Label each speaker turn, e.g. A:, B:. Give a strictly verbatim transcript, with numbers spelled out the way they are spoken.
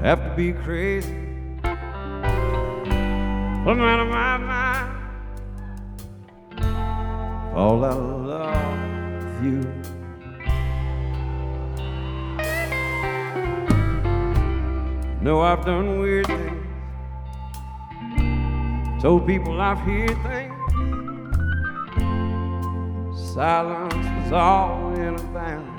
A: have to be crazy, I'm out of my mind, fall out of love with you. Know I've done weird things, told people I've heard things, silence was all in a band.